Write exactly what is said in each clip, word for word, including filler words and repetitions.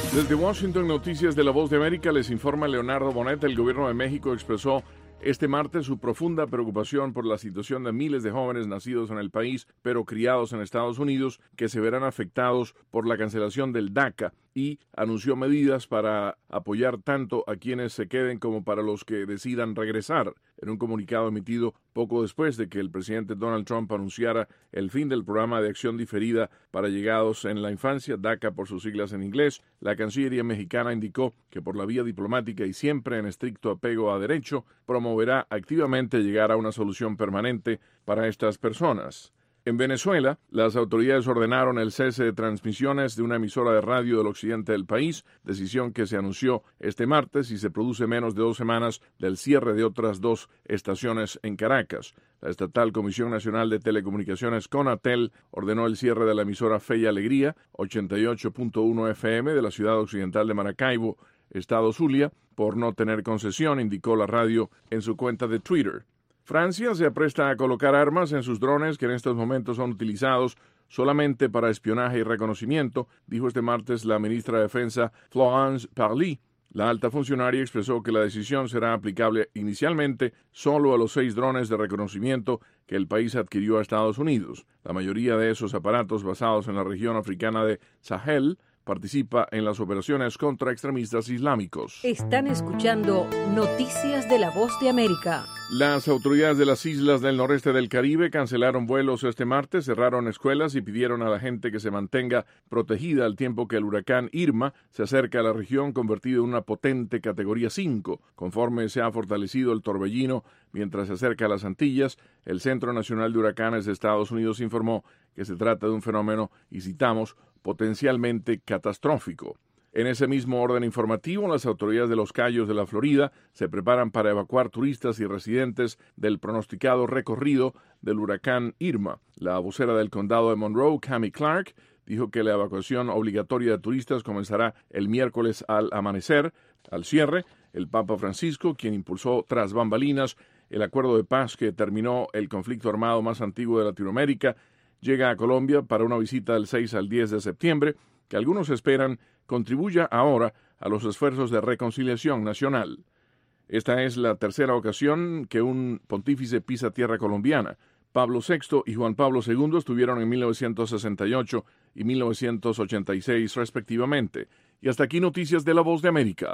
Desde Washington, Noticias de la Voz de América, les informa Leonardo Bonet. El gobierno de México expresó este martes su profunda preocupación por la situación de miles de jóvenes nacidos en el país, pero criados en Estados Unidos, que se verán afectados por la cancelación del DACA, y anunció medidas para apoyar tanto a quienes se queden como para los que decidan regresar. En un comunicado emitido poco después de que el presidente Donald Trump anunciara el fin del programa de acción diferida para llegados en la infancia, DACA por sus siglas en inglés, la Cancillería mexicana indicó que por la vía diplomática y siempre en estricto apego a derecho, promoverá activamente llegar a una solución permanente para estas personas. En Venezuela, las autoridades ordenaron el cese de transmisiones de una emisora de radio del occidente del país, decisión que se anunció este martes y se produce menos de dos semanas del cierre de otras dos estaciones en Caracas. La estatal Comisión Nacional de Telecomunicaciones, CONATEL, ordenó el cierre de la emisora Fe y Alegría, ochenta y ocho punto uno F M, de la ciudad occidental de Maracaibo, estado Zulia, por no tener concesión, indicó la radio en su cuenta de Twitter. Francia se apresta a colocar armas en sus drones que en estos momentos son utilizados solamente para espionaje y reconocimiento, dijo este martes la ministra de Defensa Florence Parly. La alta funcionaria expresó que la decisión será aplicable inicialmente solo a los seis drones de reconocimiento que el país adquirió a Estados Unidos. La mayoría de esos aparatos basados en la región africana de Sahel participa en las operaciones contra extremistas islámicos. Están escuchando Noticias de la Voz de América. Las autoridades de las islas del noreste del Caribe cancelaron vuelos este martes, cerraron escuelas y pidieron a la gente que se mantenga protegida al tiempo que el huracán Irma se acerca a la región, convertido en una potente categoría cinco. Conforme se ha fortalecido el torbellino mientras se acerca a las Antillas, el Centro Nacional de Huracanes de Estados Unidos informó que se trata de un fenómeno, y citamos, potencialmente catastrófico. En ese mismo orden informativo, las autoridades de Los Cayos de la Florida se preparan para evacuar turistas y residentes del pronosticado recorrido del huracán Irma. La vocera del condado de Monroe, Cami Clark, dijo que la evacuación obligatoria de turistas comenzará el miércoles al amanecer. Al cierre, el Papa Francisco, quien impulsó tras bambalinas el acuerdo de paz que terminó el conflicto armado más antiguo de Latinoamérica, llega a Colombia para una visita del seis al diez de septiembre, que algunos esperan contribuya ahora a los esfuerzos de reconciliación nacional. Esta es la tercera ocasión que un pontífice pisa tierra colombiana. Pablo sexto y Juan Pablo segundo estuvieron en mil novecientos sesenta y ocho y mil novecientos ochenta y seis respectivamente. Y hasta aquí Noticias de la Voz de América.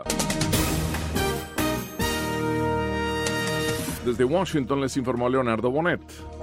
Desde Washington les informó Leonardo Bonet.